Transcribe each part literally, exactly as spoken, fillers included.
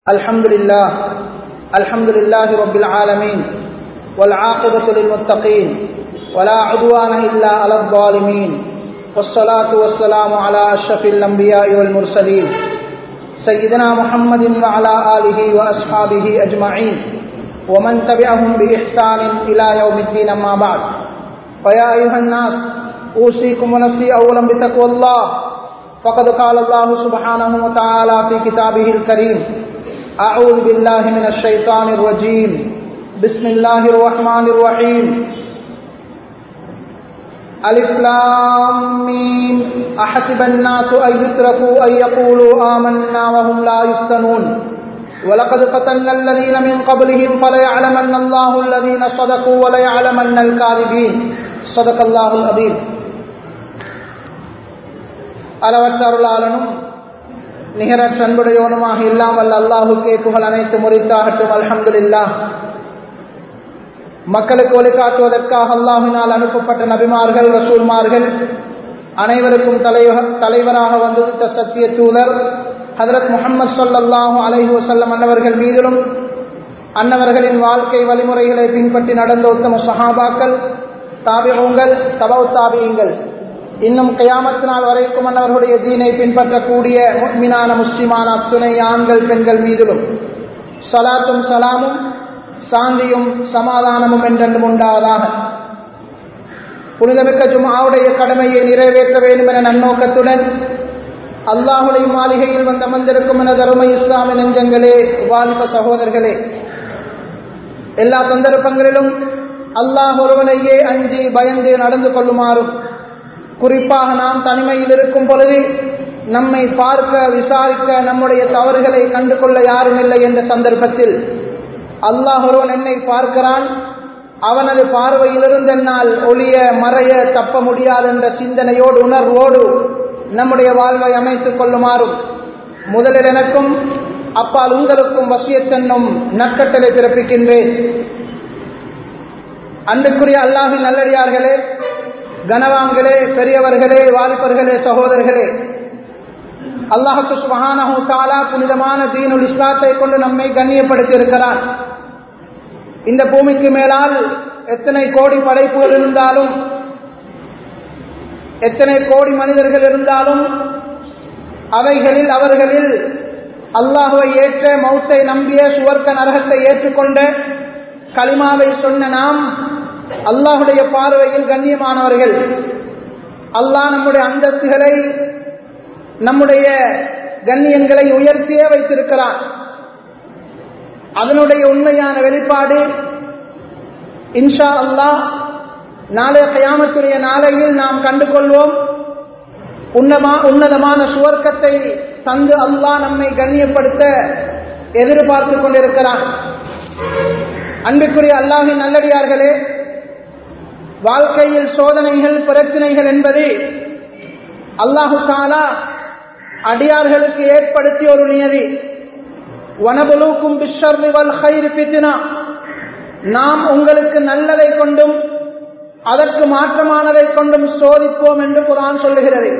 الحمد لله الحمد لله رب العالمين والعاقبة للمتقين ولا عدوان إلا على الظالمين والصلاة والسلام على أشرف الأنبياء والمرسلين سيدنا محمد وعلى آله وأصحابه أجمعين ومن تبعهم بإحسان إلى يوم الدين أما بعد فيا أيها الناس أوصيكم ونفسي أولا بتقوى الله فقد قال الله سبحانه وتعالى في كتابه الكريم أعوذ بالله من الشيطان الرجيم بسم الله الرحمن الرحيم ألف لام ميم أحسب الناس أن يتركوا أن يقولوا آمنا وهم لا يفتنون ولقد فتنا الذين من قبلهم فليعلمن الله الذين صدقوا وليعلمن الكاذبين صدق الله العظيم. அளவற்ற அருளாளனும் நிகரற்ற அன்புடையவனுமாக இல்லாமல் அல்லாஹுக்கே புகழ் அனைத்து முறித்தாகட்டும். அல்ஹம்துலில்லாஹ். மக்களுக்கு வழிகாட்டுவதற்காக அல்லாஹ்வினால் அனுப்பப்பட்ட நபிமார்கள் ரசூல்மார்கள் அனைவருக்கும் தலைவராக வந்திருந்த சத்திய தூதர் ஹஜ்ரத் முஹம்மது ஸல்லல்லாஹு அலைஹி வஸல்லம் அன்னவர்கள் மீதிலும் அன்னவர்களின் வாழ்க்கை வழிமுறைகளை பின்பற்றி நடந்த உத்தம சஹாபாக்கள், தாபிஊன்கள், தபவு தாபிஈன்கள், இன்னும் கியாமத் நாள் வரைக்கும் அன்னவர்களுடைய தீனை பின்பற்றக்கூடிய முஃமினான முஸ்லிமான அத்துணை ஆண்கள் பெண்கள் மீதிலும் ஸலாத்தும் சலாமும் சாந்தியும் சமாதானமும் என்றென்றும் உண்டாவதாக. புனிதமிக்க ஜும்ஆவுடைய கடமையை நிறைவேற்ற வேண்டும் என நன்னோக்கத்துடன் அல்லாஹ்வுடைய மாளிகையில் வந்து அமர்ந்திருக்கும் என தருமை இஸ்லாமிய நெஞ்சங்களே, வாலிப சகோதரர்களே, எல்லா சந்தர்ப்பங்களிலும் அல்லாஹ் ஒருவனையே அஞ்சி பயந்து நடந்து கொள்ளுமாறும், குறிப்பாக நாம் தனிமையில் இருக்கும் பொழுது நம்மை பார்க்க விசாரிக்க நம்முடைய தவறுகளை கண்டு கொள்ள யாரும் இல்லை என்ற சந்தர்ப்பத்தில் அல்லாஹ் ஒருவன் என்னை பார்க்கிறான், அவனது பார்வையிலிருந்து என்னால் ஒளிய மறைய தப்ப முடியாது என்ற சிந்தனையோடு உணர்வோடு நம்முடைய வாழ்வை அமைத்துக் கொள்ளுமாறும் முதலில் எனக்கும் அப்பால் உங்களுக்கும் வசியத்தென்னும் நற்கட்டளை பிறப்பிக்கின்றேன். அன்புக்குரிய அல்லாஹ்வின் நல்லடியார்களே, கனவான்களே, பெரியவர்களே, வாலிபர்களே, சகோதரர்களே, அல்லாஹ் சுப்ஹானஹு வ தஆலா புனிதமான தீனுல் இஸ்லாத்தை கொண்டு நம்மை கண்ணியப்படுத்தி இருக்கிறான். இந்த பூமிக்கு மேலால் எத்தனை கோடி படைப்புகள் இருந்தாலும், எத்தனை கோடி மனிதர்கள் இருந்தாலும், அவைகளில் அவர்களில் அல்லாஹ்வை ஏற்ற, மௌத்தை நம்பிய, சுவர்க்க நரகத்தை ஏற்றுக்கொண்ட, கலிமாவை சொன்ன நாம் அல்லாஹுடைய பார்வையில் கண்ணியமானவர்கள். அல்லாஹ் நம்முடைய அந்தஸ்துகளை, நம்முடைய கண்ணியங்களை உயர்த்தியே வைத்திருக்கிறான். அதனுடைய உண்மையான வெளிப்பாடு இன்ஷா அல்லாஹ் நாளை கியாமத்துடைய நாளையில் நாம் கண்டுகொள்வோம். உன்னமா உன்னதமான சுவர்க்கத்தை தந்து அல்லாஹ் நம்மை கண்ணியப்படுத்த எதிர்பார்த்து கொண்டிருக்கிறான். அன்புக்குரிய அல்லாஹ்வின் நல்லடியார்களே, வாழ்க்கையில் சோதனைகள், பிரச்சனைகள் என்பது அல்லாஹு தஆலா அடியார்களுக்கு ஏற்படுத்திய ஒரு நியதி. வனபுலுக்கும் பிஷ்ஷர்ரி வல் கைரி ஃபித்னா, நாம் உங்களுக்கு நல்லதை கொண்டும் அதற்கு மாற்றமானதை கொண்டும் சோதிப்போம் என்று குர்ஆன் சொல்லுகிறது.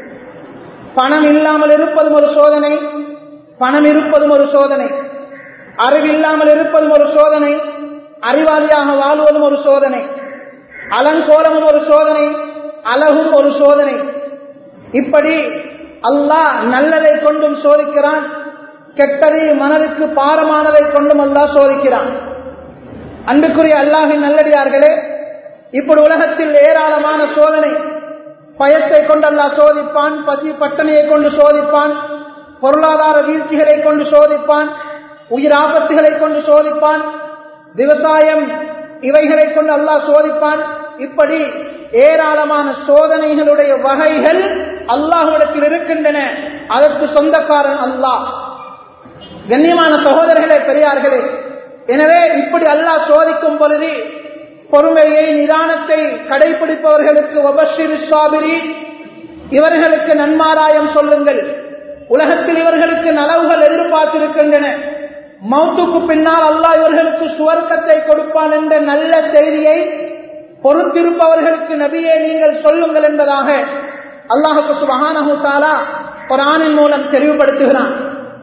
பணம் இல்லாமல் இருப்பதும் ஒரு சோதனை, பணம் இருப்பதும் ஒரு சோதனை. அறிவில்லாமல் இருப்பதும் ஒரு சோதனை, அறிவாளியாக வாழ்வதும் ஒரு சோதனை. அலங்கோலமும் ஒரு சோதனை, அழகும் ஒரு சோதனை. இப்படி அல்லாஹ் நல்லதை கொண்டும் சோதிக்கிறான், கெட்டதை மனதுக்கு பாரமானதை கொண்டும் அல்லாஹ் சோதிக்கிறான். அன்புக்குரிய அல்லாஹ்வின் நல்லடியார்களே, இப்படி உலகத்தில் ஏராளமான சோதனை. பயத்தை கொண்டு அல்லாஹ் சோதிப்பான், பசி பட்டணையை கொண்டு சோதிப்பான், பொருளாதார வீழ்ச்சிகளை கொண்டு சோதிப்பான், உயிர் ஆபத்துகளை கொண்டு சோதிப்பான், விவசாயம் இவைகளை கொண்டு அல்லாஹ் சோதிப்பான். இப்படி ஏராளமான சோதனைகளுடைய வகைகள் அல்லாஹ்விடத்தில் இருக்கின்றன. அதற்கு சொந்தக்காரன் அல்லாஹ். கண்ணியமான சகோதரர்களே, பெரியார்களே, எனவே இப்படி அல்லாஹ் சோதிக்கும் பொழுது பொறுமையை, நிதானத்தை கடைபிடிப்பவர்களுக்கு வபஷிரி ஸாபிரீன், இவர்களுக்கு நன்மாராயம் சொல்லுங்கள், உலகத்தில் இவர்களுக்கு நலவுகள் எதிர்பார்த்திருக்கின்றன, மௌத்துக்கு பின்னால் அல்லாஹ் இவர்களுக்கு சுவர்க்கத்தை கொடுப்பான் என்ற நல்ல செய்தியை பொறுத்திருப்பவர்களுக்கு நபியே நீங்கள் சொல்லுங்கள் என்பதாக அல்லாஹ் சுப்ஹானஹு வ தஆலா குர்ஆனின் மூலம் தெளிவுபடுத்துகிறான்.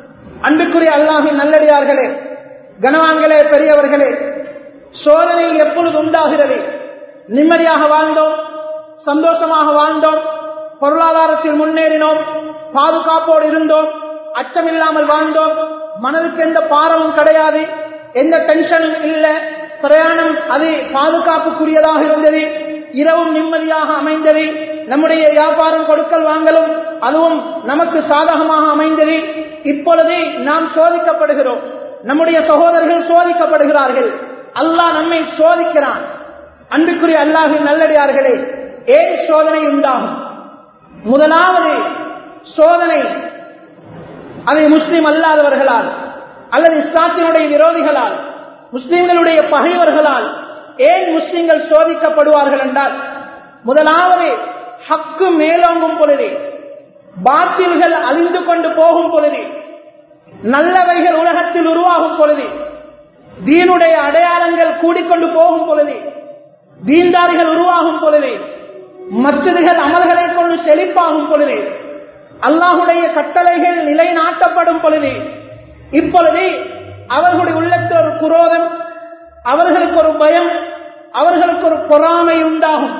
அன்புக்குரிய அல்லாஹ்வின் நல்லடியார்களே, கனவான்களே, பெரியவர்களே, சோதனை எப்பொழுது உண்டாகிறது? நிம்மதியாக வாழ்ந்தோம், சந்தோஷமாக வாழ்ந்தோம், பொருளாதாரத்தில் முன்னேறினோம், பாதுகாப்போடு இருந்தோம், அச்சமில்லாமல் வாழ்ந்தோம், மனதுக்கு எந்த பாரமும் கிடையாது, எந்த டென்ஷனும் இல்லை, பிரயாணம் அது பாதுகாப்புக்குரியதாக இருந்தது, இரவும் நிம்மதியாக அமைந்தது, நம்முடைய வியாபாரம் கொடுக்கல் வாங்கலும் அதுவும் நமக்கு சாதகமாக அமைந்தது. இப்பொழுது நாம் சோதிக்கப்படுகிறோம், நம்முடைய சகோதரர்கள் சோதிக்கப்படுகிறார்கள், அல்லாஹ் நம்மை சோதிக்கிறான். அன்புக்குரிய அல்லாஹ்வின் நல்லடியார்களே, ஏன் சோதனை உண்டாகும்? முதலாவது சோதனை அதை முஸ்லிம் அல்லாதவர்களால் அல்லது இஸ்லாத்தினுடைய விரோதிகளால், முஸ்லிம்களுடைய பகைவர்களால் ஏன் முஸ்லிம்கள் சோதிக்கப்படுவார்கள் என்றால், முதலாவது ஹக்கு மேலோங்கும் பொழுது, பாத்தில்கள் அழிந்து கொண்டு போகும் பொழுது, நல்லவைகள் உலகத்தில் உருவாகும் பொழுது, தீனுடைய அடையாளங்கள் கூடிக்கொண்டு போகும் பொழுது, தீன்தாரிகள் உருவாகும் பொழுது, மஸ்ஜிதுகள் அமல்களை கொண்டு செழிப்பாகும் பொழுது, அல்லாஹுடைய கட்டளைகள் நிலைநாட்டப்படும் பொழுது, இப்பொழுது அவர்களுடைய உள்ளத்தில் ஒரு குரோதம், அவர்களுக்கு ஒரு பயம், அவர்களுக்கு ஒரு பொறாமை உண்டாகும்.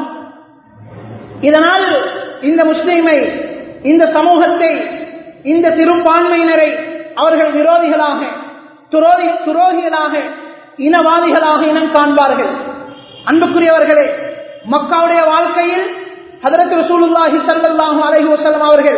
இதனால் இந்த முஸ்லிமை, இந்த சமூகத்தை, இந்த சிறுபான்மையினரை அவர்கள் விரோதிகளாக, துரோகி துரோகிகளாக, இனவாதிகளாக இனம் காண்பார்கள். அன்புக்குரியவர்களே, மக்காவுடைய வாழ்க்கையில் ஹதரத் ரசூலுல்லாஹி ஸல்லல்லாஹு அலைஹி வஸல்லம் அவர்கள்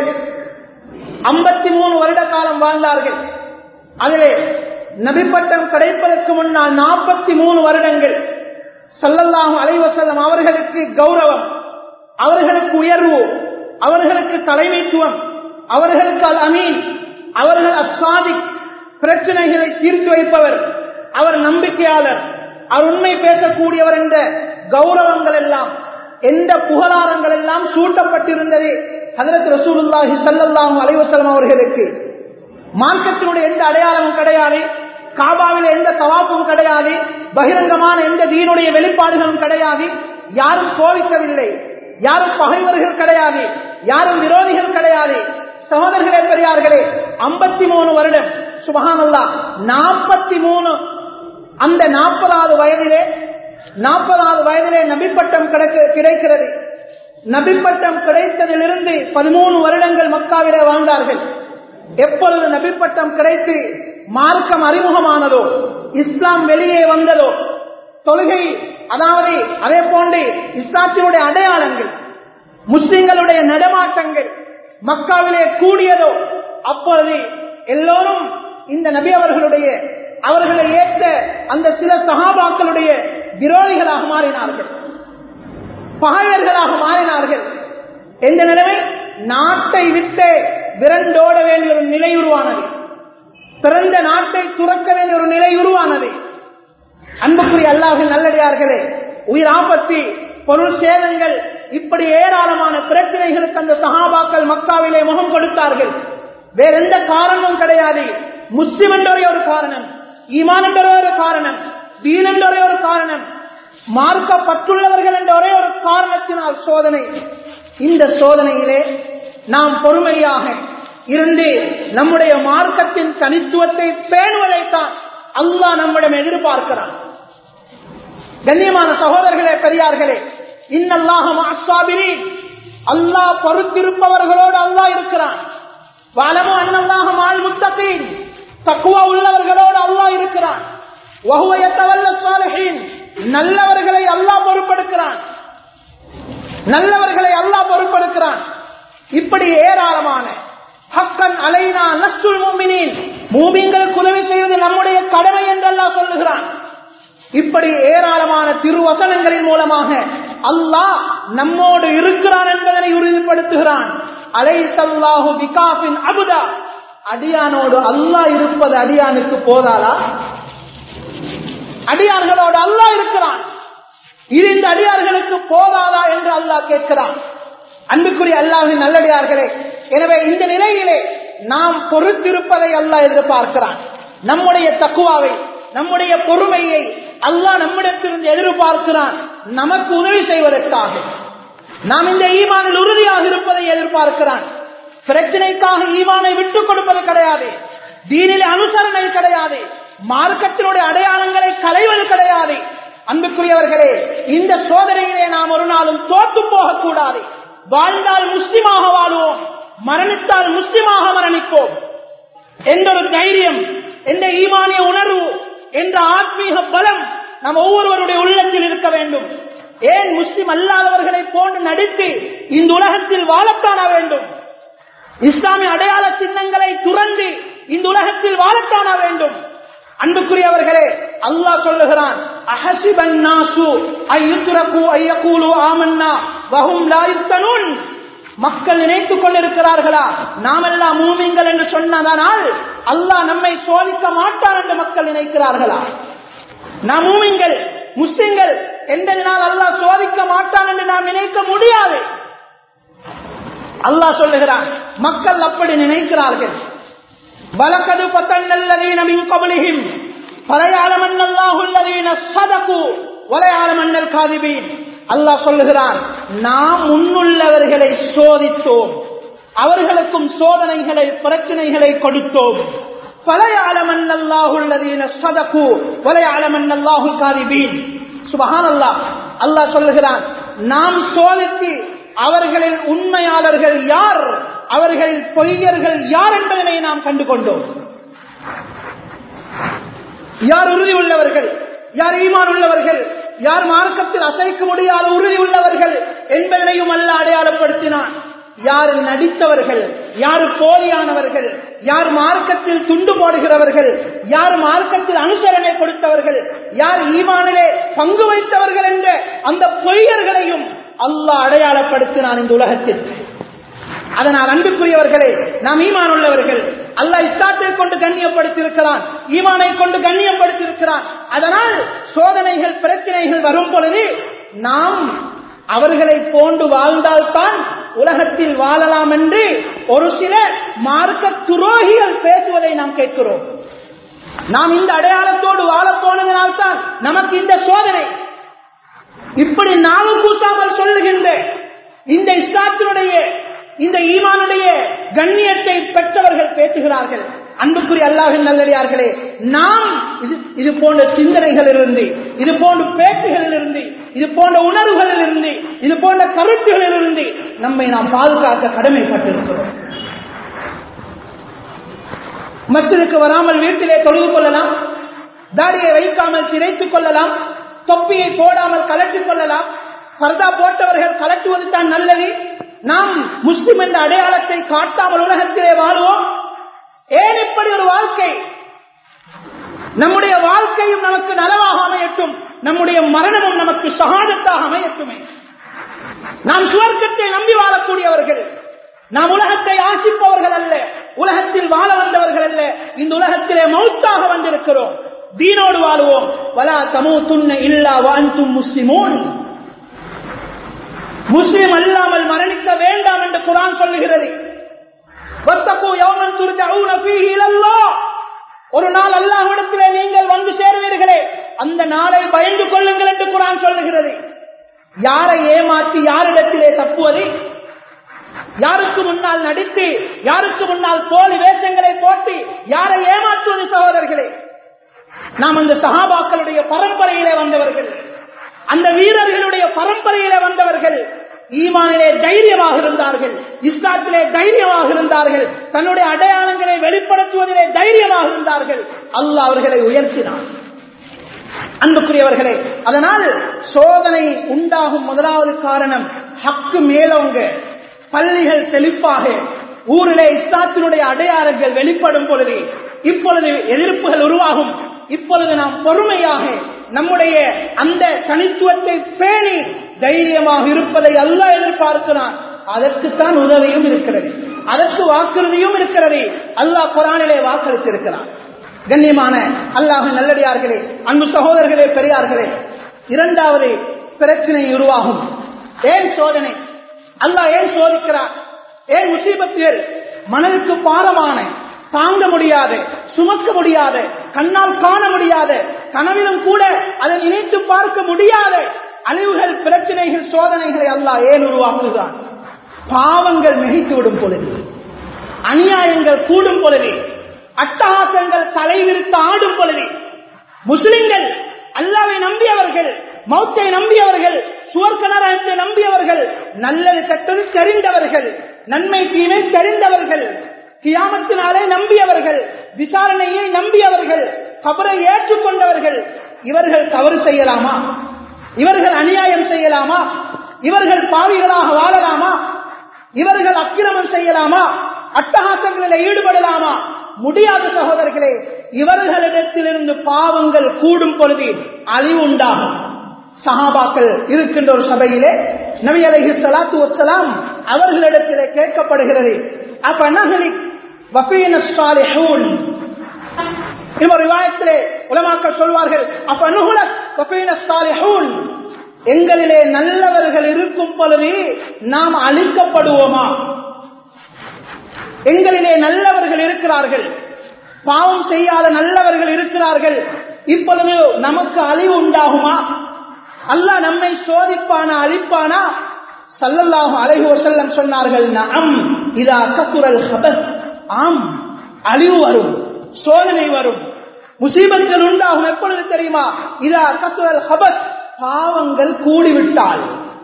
ஐம்பத்தி மூணு வருட காலம் வாழ்ந்தார்கள். அதிலே நபி பட்டம் கிடைப்பதற்கு முன்னால் நாற்பத்தி மூணு வருடங்கள் ஸல்லல்லாஹு அலைஹி வஸல்லம் அவர்களுக்கு கௌரவம், அவர்களுக்கு உயர்வு, அவர்களுக்கு தலைமைத்துவம், அவர்களுக்கு அல் அமீன், அவர்கள் அஸ்ஸாதிக், பிரச்சனைகளை தீர்த்து வைப்பவர், அவர் நம்பிக்கையாளர், அவர் உண்மை பேசக்கூடியவர் என்ற கௌரவங்கள் எல்லாம், எந்த புகழாரங்கள் எல்லாம் சூட்டப்பட்டிருந்தது ஹஜ்ரத் ரசூலுல்லாஹி ஸல்லல்லாஹு அலைஹி வஸல்லம் அவர்களுக்கு. மார்க்கத்தினுடைய எந்த அடையாளமும் கிடையாது, காபாவில் எந்த தவாப்பும் கிடையாது, பகிரங்கமான எந்த தீனுடைய வெளிப்பாடுகளும் கிடையாது, யாரும் கோவிக்கவில்லை, யாரும் பகைவர்கள் கிடையாது, யாரும் விரோதிகள் கிடையாது. சகோதரர்களே, பெரியார்களே, ஐம்பத்தி மூணு வருடம், சுப்ஹானல்லாஹ், நாற்பத்தி மூணு அந்த நாற்பதாவது வயதிலே நாற்பதாவது வயதிலே நபிப்பட்டம் கிடைக்கிறது. நபிப்பட்டம் கிடைத்ததிலிருந்து பதிமூணு வருடங்கள் மக்காவிலே வாழ்ந்தார்கள். எப்பொழுது நபிப்பட்டம் கிடைத்து மார்க்கம் அறிமுகமானதோ, இஸ்லாம் வெளியே வந்ததோ, தொழுகை, அதாவது அதே போன்று இஸ்லாத்தினுடைய அடையாளங்கள், முஸ்லிம்களுடைய நடமாட்டங்கள் மக்காவிலே கூடியதோ, அப்பொழுது எல்லோரும் இந்த நபி அவர்களுடைய, அவர்களை ஏற்ற அந்த சில சஹாபாக்களுடைய விரோதிகளாக மாறினார்கள், பகைவர்களாக மாறினார்கள். எந்த நிலைமை? நாட்டை விட்டு விரண்டோட வேண்டிய ஒரு நிலை உருவானது, பிறந்த நாட்டை துறக்க வேண்டிய ஒரு நிலை உருவானது. அன்புக்குரிய அல்லாஹ்வின் நல்லடியார்களே, உயிர் ஆபத்து, பொருள் சேதங்கள், இப்படி ஏராளமான பிரச்சனைகளுக்கு அந்த சஹாபாக்கள் மக்காவிலே முகம் கொடுத்தார்கள். வேற எந்த காரணமும் கிடையாது. முஸ்லிம் என்ற ஒரு காரணம், ஈமான் என்ற ஒரு காரணம், தீன் என்ற ஒரு காரணம், மார்க்கப்பட்டுள்ளவர்கள் என்ற ஒரே ஒரு காரணத்தினால் சோதனை. இந்த சோதனையிலே நாம் பொறுமையாக இருந்து நம்முடைய மார்க்கத்தின் தனித்துவத்தை பேணுவதைத்தான் அல்லாஹ் நம்மிடம் எதிர்பார்க்கிறான். கண்ணியமான சகோதரர்களே, பெரியார்களே, இன்னல்லாஹ மஅஸ்ஸாபிரீன், அல்லாஹ் பொறுத்திருப்பவர்களோடு அல்லாஹ் இருக்கிறான். வஅலமு அன்னல்லாஹ மஅல் முத்தகீன், தக்வா உள்ளவர்களோடு அல்லாஹ் இருக்கிறான். வஹுவ யதவல்ல ஸாலிஹீன், நல்லவர்களை அல்லாஹ் பொறுப்பெடுக்கிறான், நல்லவர்களை அல்லாஹ் பொறுப்பெடுக்கிறான். இப்படி ஏராளமான ஹக்கன் அலைனா நஸ்ருல் முஃமினீன், மூமின்களுக்கு உதவி செய்வது நம்முடைய கடமை என்று அல்லாஹ் சொல்லுகிறான். இப்படி ஏராளமான திருவசனங்களின் மூலமாக அல்லாஹ் நம்மோடு இருக்கிறான் என்பதனை உறுதிப்படுத்துகிறான். அலைஸல்லாஹு பிகாஃபின் அபுதா, அடியானோடு அல்லாஹ் இருப்பது அடியானுக்கு போதாதா? அடியார்களோடு அல்லாஹ் இருக்கிறான், இது இந்த அடியார்களுக்கு போதாதா என்று அல்லாஹ் கேட்கிறான். அன்புக்குரிய அல்லாஹ்வின் நல்லடியார்களே, எனவே இந்த நிலையிலே நாம் பொறுத்திருப்பதை அல்லாஹ் எதிர்பார்க்கிறான். நம்முடைய தக்குவாவை, நம்முடைய பொறுமையை அல்லாஹ் நம்மிடத்திலிருந்து எதிர்பார்க்கிறான், நமக்கு உதவி செய்வதற்காக. நாம் இந்த ஈமானில் உறுதியாக இருப்பதை எதிர்பார்க்கிறான். பிரச்சனைக்காக ஈமானை விட்டுக் கொடுப்பது கிடையாது, தீனிலே அனுசரணை கிடையாது, மார்க்கத்தினுடைய அடையாளங்களை களைவது கிடையாது. அன்புக்குரியவர்களே, இந்த சோதனையிலே நாம் ஒரு நாளும் தோற்று போகக்கூடாது. வாழ்ந்தால் முஸ்லிமாக வாழ்வோம், மரணித்தால் முஸ்லிமாக மரணிப்போம் என்ற ஒரு தைரியம், என்ற ஈமானிய உணர்வு, என்ற ஆத்மீக பலம் நம் ஒவ்வொருவருடைய உள்ளத்தில் இருக்க வேண்டும். ஏன் முஸ்லிம் அல்லாதவர்களை போன்று நடித்து இந்த உலகத்தில் வாழத்தான வேண்டும்? இஸ்லாமிய அடையாள சின்னங்களை துறந்து இந்த உலகத்தில் வாழத்தான வேண்டும். அன்புக்குரியவர்களே, அல்லாஹ் சொல்லுகிறான், அஹஸிபன் நாசு அய்யுத்ரகு அய்யகூலு ஆமன்னா வஹும் லா யுஃப்தனூன். மக்கள் நினைத்துக் கொண்டிருக்கிறார்களா நாமெல்லாம் மூமின்கள் என்று சொன்னதனால் அல்லாஹ் நம்மை சோதிக்க மாட்டான் என்று மக்கள் நினைக்கிறார்களா? நாம் மூமின்கள் முஸ்லிம்கள் என்பதனால் அல்லாஹ் சோதிக்க மாட்டான் என்று நாம் நினைக்க முடியாது. அல்லாஹ் சொல்லுகிறான், மக்கள் அப்படி நினைக்கிறார்கள். வலகது ஃபதன்னல்லதீன மின் கப்லிஹிம் ஃபலயஅலமன்னல்லாஹு அல்லதீன ஸதகு வலயஅலமன்னல் காதிபீன். அல்லாஹ் சொல்லுகிறான், நாம் முன்னுள்ளவர்களை சோதித்தோம், அவர்களுக்கும் சோதனைகளை பிரச்சனைகளை கொடுத்தோம். ஃபலயஅலமன்னல்லாஹு அல்லதீன ஸதகு வலயஅலமன்னல்லாஹு காதிபீன். சுப்ஹானல்லாஹ். அல்லாஹ் சொல்லுகிறான், நாம் சோதித்து அவர்களில் உண்மையாளர்கள் யார், அவர்களில் பொய்யர்கள் யார் என்பதனை நாம் கண்டுகொண்டோம். யார் உறுதி உள்ளவர்கள், யார் ஈமான் உள்ளவர்கள், யார் மார்க்கத்தில் அசைக்க முடியாத உறுதி உள்ளவர்கள் என்பதனையும் அல்லாஹ் அடையாளப்படுத்தினான். யார் நடித்தவர்கள், யார் போலியானவர்கள், யார் மார்க்கத்தில் துண்டு போடுகிறவர்கள், யார் மார்க்கத்தில் அனுசரணை கொடுத்தவர்கள், யார் ஈமானிலே பங்கு வைத்தவர்கள் என்ற அந்த பொய்யர்களையும் அல்லாஹ் அடையாளப்படுத்தினான் இந்த உலகத்தில். அதனால் அன்புக்குரியவர்களே, நாம் ஈமான் உள்ளவர்கள். அல்லாஹ் இஸ்லாத்தை கொண்டு கண்ணியப்படுத்தியிருக்கிறான், ஈமானை கொண்டு கண்ணியப்படுத்தியிருக்கிறான். அதனால் சோதனைகள் பிரச்சனைகள் வரும் பொழுது நாம் அவர்களை போன்று வாழ்ந்தால்தான் உலகத்தில் வாழலாம் என்று ஒரு சில மார்க்க துரோகிகள் பேசுவதை நாம் கேட்கிறோம். நாம் இந்த அடையாளத்தோடு வாழ போனதனால்தான் நமக்கு இந்த சோதனை. இப்படி நாவு கூட்டாமல் சொல்லுகின்ற இந்த இஸ்லாத்தினுடைய இந்த ஈமானுடைய கண்ணியத்தை பெற்றவர்கள் பேசுகிறார்கள். அன்புக்குரிய அல்லாஹ்வின் நல்லடியார்களே, நாம் இது இது போன்ற சிந்தனைகளிலிருந்து, இது போன்ற பேச்சுகளிலிருந்து, இது போன்ற உணர்வுகளிலிருந்து, இது போன்ற கருத்துகளிலிருந்து நம்மை நாம் பாதுகாக்க கடமைப்பட்டிருக்கிறோம். மஸ்ஜிதுக்கு வராமல் வீட்டிலே தொழுது கொள்ளலாம், தாடியை வைக்காமல் சிரைத்துக் கொள்ளலாம், தொப்பியை போடாமல் கலட்டிக் கொள்ளலாம், பர்தா போட்டவர்கள் கலட்டுவது தான் நல்லது. நாம் முஸ்லிம் என்ற அடையாளத்தை காட்டாமல் உலகத்திலே வாழ்வோம். ஏன் இப்படி ஒரு வாழ்க்கை? நம்முடைய வாழ்க்கையும் நமக்கு நலவாக அமையட்டும், நம்முடைய மரணமும் நமக்கு ஷஹாதத்தாக அமையட்டுமே. நாம் சுவர்க்கத்தை நம்பி வாழக்கூடியவர்கள், நாம் உலகத்தை ஆசிப்பவர்கள் அல்ல, உலகத்தில் வாழ வந்தவர்கள் அல்ல. இந்த உலகத்திலே மௌத்தாக வந்திருக்கிறோம். தீனோடு வாழுவோம். வலா தமூதுன்ன இல்லா வஅன்தும் முஸ்லிமூன். முஸ்லிம் அல்லாமல் மரணிக்க வேண்டாம் என்று குர்ஆன் சொல்லுகிறது. வத்தகு யௌமன் துர்ஜஊன ஃபீஹி இலல்லாஹ். ஒரு நாள் அல்லாஹ்விடத்திலே நீங்கள் வந்து சேருவீர்களே, அந்த நாளை பயந்து கொள்ளுங்கள் என்று குர்ஆன் சொல்லுகிறது. யாரை ஏமாற்றி யாரிடத்திலே தப்புவது, யாருக்கு முன்னால் நடித்து, யாருக்கு முன்னால் போலி வேஷங்களை போட்டு யாரை ஏமாற்றுவது? சகோதரர்களே, நாம் அந்த சஹாபாக்களுடைய பரம்பரையிலே வந்தவர்கள், அந்த வீரர்களுடைய பரம்பரையிலே வந்தவர்கள். ஈமானிலே தைரியமாக இருந்தார்கள், இஸ்லாத்திலே தைரியமாக இருந்தார்கள், தன்னுடைய அடையாளங்களை வெளிப்படுத்துவதிலே தைரியமாக இருந்தார்கள். அல்லாஹ் அவர்களை உயர்த்தினார். அன்புக்குரியவர்களே, அதனால் சோதனை உண்டாகும் முதலாவது காரணம் ஹக்கு மேலோங்க, பள்ளிகள் செழிப்பாக, ஊரிலே இஸ்லாத்தினுடைய அடையாளங்கள் வெளிப்படும் பொழுது இப்பொழுது எதிர்ப்புகள் உருவாகும். இப்பொழுது நாம் பொறுமையாக நம்முடைய அந்த தனித்துவத்தை பேணி தைரியமாக இருப்பதை அல்லாஹ் எதிர்பார்க்கிறான். அதற்குத்தான் உதவியும் இருக்கிறது, அதற்கு வாக்குறுதியும் இருக்கிறது. அல்லாஹ் குர்ஆனிலே வாக்களித்திருக்கிறான். கண்ணியமான அல்லாஹ்வின் நல்லடியார்களே, அன்பு சகோதரர்களே, பெரியார்களே, இரண்டாவது பிரச்சனை உருவாகும். ஏன் சோதனை? அல்லாஹ் ஏன் சோதிக்கிறார்? ஏன் முசீபத்துகள்? மனதுக்கு பாரமான, தாங்க முடியாத, சுமக்க முடியாத, கண்ணால் காண முடியாத, கனவிலும் கூட அதை நினைத்து பார்க்க முடியாத அழிவுகள், பிரச்சனைகள், சோதனைகளை அல்லாஹ் ஏன் உருவாக்குகிறான்? பாவங்கள் மிகைத்து விடும் பொழுது, அநியாயங்கள் கூடும் பொழுது, அட்டகாசங்கள் தலைவிரித்து ஆடும் பொழுது முஸ்லிம்கள், அல்லாஹ்வை நம்பியவர்கள், மௌத்தை நம்பியவர்கள், சுவர்க்கநரகத்தை நம்பியவர்கள், நல்லது கெட்டது தெரிந்தவர்கள், நன்மை தீமை தெரிந்தவர்கள், கியாமத்தினாலே நம்பியவர்கள், விசாரணையை நம்பியவர்கள், கபரை ஏற்றுக்கொண்டவர்கள், இவர்கள் தவறு செய்யலாமா? இவர்கள் அநியாயம் செய்யலாமா? இவர்கள் பாவிகளாக வாழலாமா? இவர்கள் அக்கிரமம் செய்யலாமா? அட்டகாசங்களில் ஈடுபடலாமா? முடியாத சகோதரர்களே. இவர்களிடத்திலிருந்து பாவங்கள் கூடும் பொழுது அழிவு உண்டாகும். சஹாபாக்கள் இருக்கின்ற ஒரு சபையிலே நபி அலைஹிஸ்ஸலாத்து வஸ்ஸலாம் அவர்களிடத்திலே கேட்கப்படுகிறது, அப்பனஹலி வஃபீன ஸாலிஹூன். இந்த ரிவாயத்திலே உலமாக்கள் சொல்வார்கள், அப்பனஹலக் வஃபீன ஸாலிஹூன், எங்களிலே நல்லவர்கள் இருக்கும் பொழுது நாம் அழிக்கப்படுவோமா? எங்களிலே நல்லவர்கள் இருக்கிறார்கள், பாவம் செய்யாத நல்லவர்கள் இருக்கிறார்கள், இப்பொழுது நமக்கு அழிவு உண்டாகுமா? அல்லாஹ் நம்மை சோதிப்பானா, அழிப்பானா? ஸல்லல்லாஹு அலைஹி வஸல்லம் சொன்னார்கள், நஅம் இதா கஸுரல் ஹபஸ், ஆம், அழிவு வரும், சோதனை வரும், முசீபத்துகள் உண்டாகும். எப்பொழுது தெரியுமா? இதா கஸுரல் ஹபஸ், பாவங்கள் கூடிவிட்டால்.